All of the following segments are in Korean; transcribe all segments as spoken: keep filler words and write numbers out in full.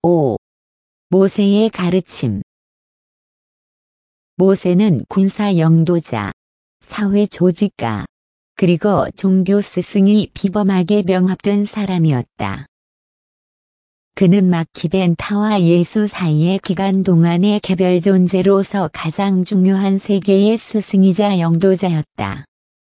오. 모세의 가르침. 모세는 군사 영도자, 사회 조직가, 그리고 종교 스승이 비범하게 병합된 사람이었다. 그는 마키벤타와 예수 사이의 기간 동안의 개별 존재로서 가장 중요한 세계의 스승이자 영도자였다.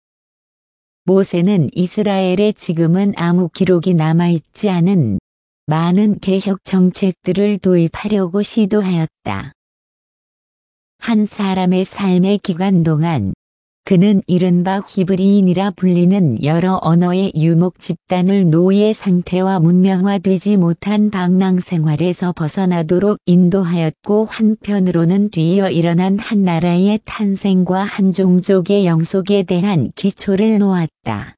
모세는 이스라엘에 지금은 아무 기록이 남아있지 않은 많은 개혁 정책들을 도입하려고 시도하였다. 한 사람의 삶의 기간 동안 그는 이른바 히브리인이라 불리는 여러 언어의 유목 집단을 노예 상태와 문명화되지 못한 방랑 생활에서 벗어나도록 인도하였고, 한편으로는 뒤이어 일어난 한 나라의 탄생과 한 종족의 영속에 대한 기초를 놓았다.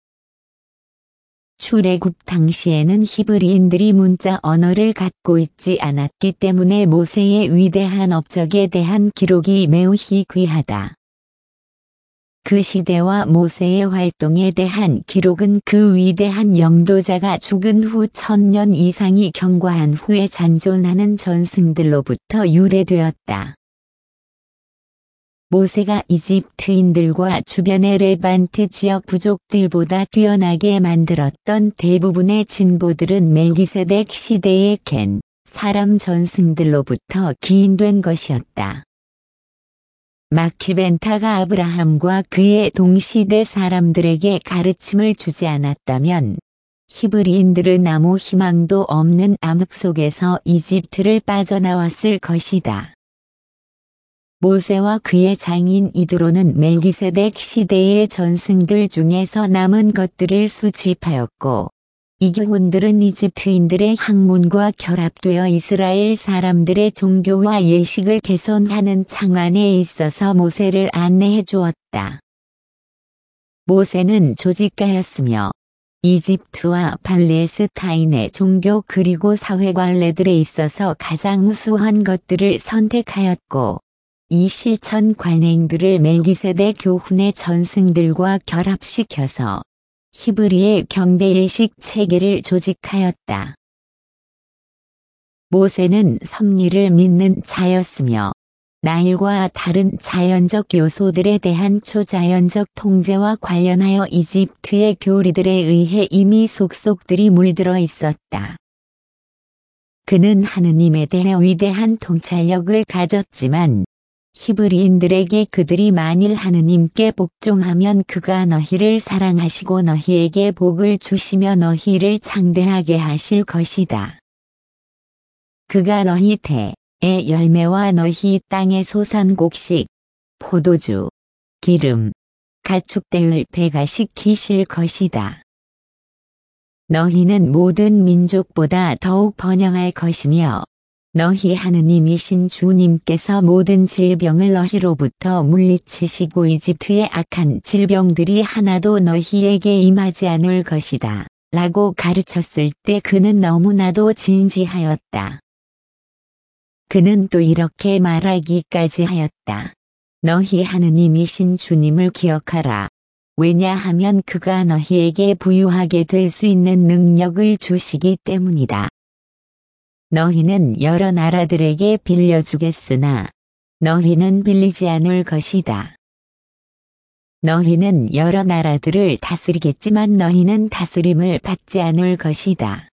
출애굽 당시에는 히브리인들이 문자 언어를 갖고 있지 않았기 때문에 모세의 위대한 업적에 대한 기록이 매우 희귀하다. 그 시대와 모세의 활동에 대한 기록은 그 위대한 영도자가 죽은 후 천년 이상이 경과한 후에 잔존하는 전승들로부터 유래되었다. 모세가 이집트인들과 주변의 레반트 지역 부족들보다 뛰어나게 만들었던 대부분의 진보들은 멜기세덱 시대의 겐, 사람 전승들로부터 기인된 것이었다. 마키벤타가 아브라함과 그의 동시대 사람들에게 가르침을 주지 않았다면 히브리인들은 아무 희망도 없는 암흑 속에서 이집트를 빠져나왔을 것이다. 모세와 그의 장인 이드로는 멜기세덱 시대의 전승들 중에서 남은 것들을 수집하였고, 이 교훈들은 이집트인들의 학문과 결합되어 이스라엘 사람들의 종교와 예식을 개선하는 창안에 있어서 모세를 안내해 주었다. 모세는 조직가였으며 이집트와 팔레스타인의 종교 그리고 사회 관례들에 있어서 가장 우수한 것들을 선택하였고, 이 실천 관행들을 멜기세덱 교훈의 전승들과 결합시켜서 히브리의 경배 예식 체계를 조직하였다. 모세는 섭리를 믿는 자였으며 나일과 다른 자연적 요소들에 대한 초자연적 통제와 관련하여 이집트의 교리들에 의해 이미 속속들이 물들어 있었다. 그는 하느님에 대해 위대한 통찰력을 가졌지만 히브리인들에게 그들이 만일 하느님께 복종하면 그가 너희를 사랑하시고 너희에게 복을 주시며 너희를 창대하게 하실 것이다. 그가 너희 태의 열매와 너희 땅의 소산 곡식, 포도주, 기름, 가축대을 배가시키실 것이다. 너희는 모든 민족보다 더욱 번영할 것이며 너희 하느님이신 주님께서 모든 질병을 너희로부터 물리치시고 이집트의 악한 질병들이 하나도 너희에게 임하지 않을 것이다. 라고 가르쳤을 때 그는 너무나도 진지하였다. 그는 또 이렇게 말하기까지 하였다. 너희 하느님이신 주님을 기억하라. 왜냐하면 그가 너희에게 부유하게 될 수 있는 능력을 주시기 때문이다. 너희는 여러 나라들에게 빌려주겠으나 너희는 빌리지 않을 것이다. 너희는 여러 나라들을 다스리겠지만 너희는 다스림을 받지 않을 것이다.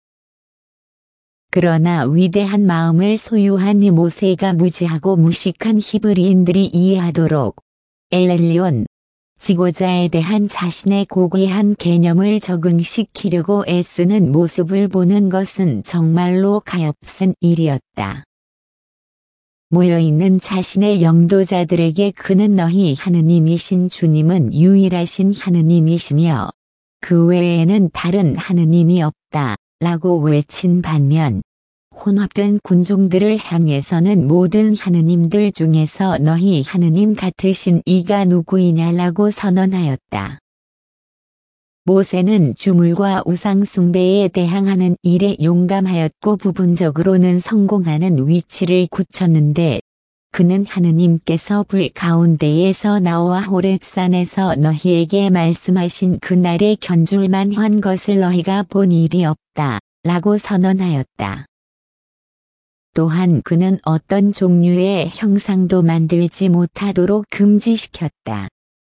그러나 위대한 마음을 소유한 이 모세가 무지하고 무식한 히브리인들이 이해하도록 엘엘리온, 지고자에 대한 자신의 고귀한 개념을 적응시키려고 애쓰는 모습을 보는 것은 정말로 가엾은 일이었다. 모여있는 자신의 영도자들에게 그는 너희 하느님이신 주님은 유일하신 하느님이시며 그 외에는 다른 하느님이 없다 라고 외친 반면 혼합된 군중들을 향해서는 모든 하느님들 중에서 너희 하느님 같으신 이가 누구이냐라고 선언하였다. 모세는 주물과 우상 숭배에 대항하는 일에 용감하였고 부분적으로는 성공하는 위치를 굳혔는데 그는 하느님께서 불 가운데에서 나와 호렙산에서 너희에게 말씀하신 그날에 견줄만 한 것을 너희가 본 일이 없다 라고 선언하였다. 또한 그는 어떤 종류의 형상도 만들지 못하도록 금지시켰다.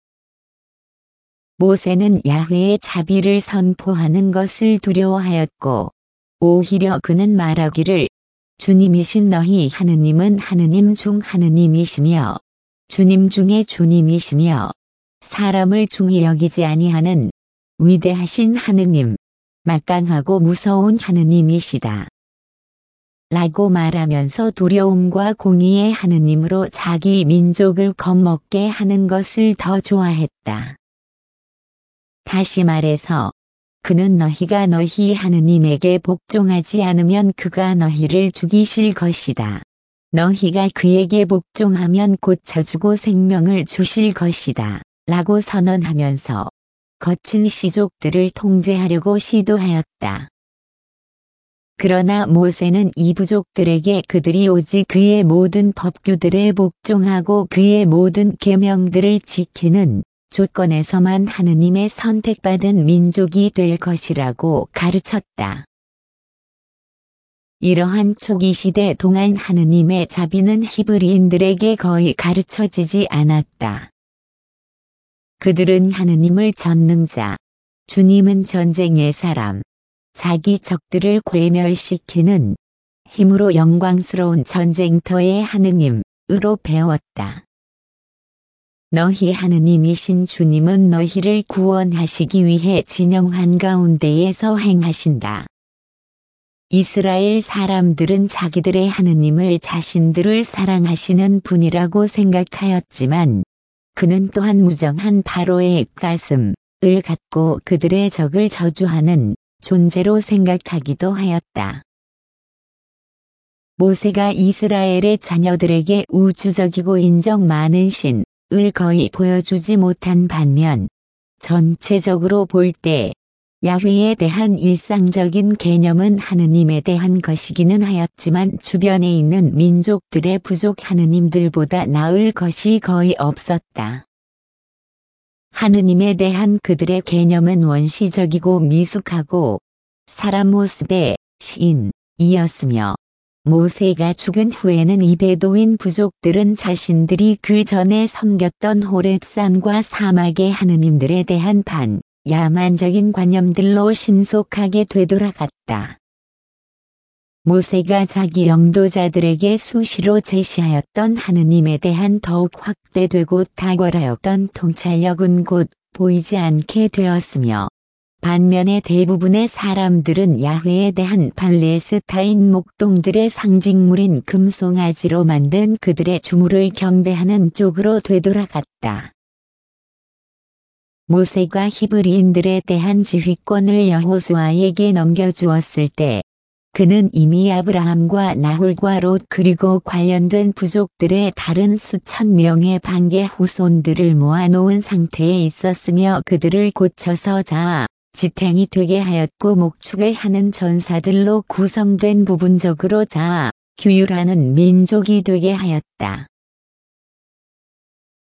모세는 야훼의 자비를 선포하는 것을 두려워하였고 오히려 그는 말하기를 주님이신 너희 하느님은 하느님 중 하느님이시며 주님 중에 주님이시며 사람을 중히 여기지 아니하는 위대하신 하느님, 막강하고 무서운 하느님이시다. 라고 말하면서 두려움과 공의의 하느님으로 자기 민족을 겁먹게 하는 것을 더 좋아했다. 다시 말해서 그는 너희가 너희 하느님에게 복종하지 않으면 그가 너희를 죽이실 것이다. 너희가 그에게 복종하면 고쳐주고 생명을 주실 것이다. 라고 선언하면서 거친 시족들을 통제하려고 시도하였다. 그러나 모세는 이 부족들에게 그들이 오직 그의 모든 법규들에 복종하고 그의 모든 계명들을 지키는 조건에서만 하느님의 선택받은 민족이 될 것이라고 가르쳤다. 이러한 초기 시대 동안 하느님의 자비는 히브리인들에게 거의 가르쳐지지 않았다. 그들은 하느님을 전능자, 주님은 전쟁의 사람, 자기 적들을 괴멸시키는 힘으로 영광스러운 전쟁터의 하느님으로 배웠다. 너희 하느님이신 주님은 너희를 구원하시기 위해 진영 한가운데에서 행하신다. 이스라엘 사람들은 자기들의 하느님을 자신들을 사랑하시는 분이라고 생각하였지만 그는 또한 무정한 바로의 가슴을 갖고 그들의 적을 저주하는 존재로 생각하기도 하였다. 모세가 이스라엘의 자녀들에게 우주적이고 인정 많은 신을 거의 보여주지 못한 반면 전체적으로 볼 때 야훼에 대한 일상적인 개념은 하느님에 대한 것이기는 하였지만 주변에 있는 민족들의 부족 하느님들보다 나을 것이 거의 없었다. 하느님에 대한 그들의 개념은 원시적이고 미숙하고 사람 모습의 신이었으며 모세가 죽은 후에는 이 베도인 부족들은 자신들이 그 전에 섬겼던 호렙산과 사막의 하느님들에 대한 반 야만적인 관념들로 신속하게 되돌아갔다. 모세가 자기 영도자들에게 수시로 제시하였던 하느님에 대한 더욱 확대되고 탁월하였던 통찰력은 곧 보이지 않게 되었으며 반면에 대부분의 사람들은 야훼에 대한 팔레스타인 목동들의 상징물인 금송아지로 만든 그들의 주물을 경배하는 쪽으로 되돌아갔다. 모세가 히브리인들에 대한 지휘권을 여호수아에게 넘겨주었을 때 그는 이미 아브라함과 나홀과 롯 그리고 관련된 부족들의 다른 수천 명의 반개 후손들을 모아놓은 상태에 있었으며 그들을 고쳐서 자아, 지탱이 되게 하였고 목축을 하는 전사들로 구성된 부분적으로 자아, 규율하는 민족이 되게 하였다.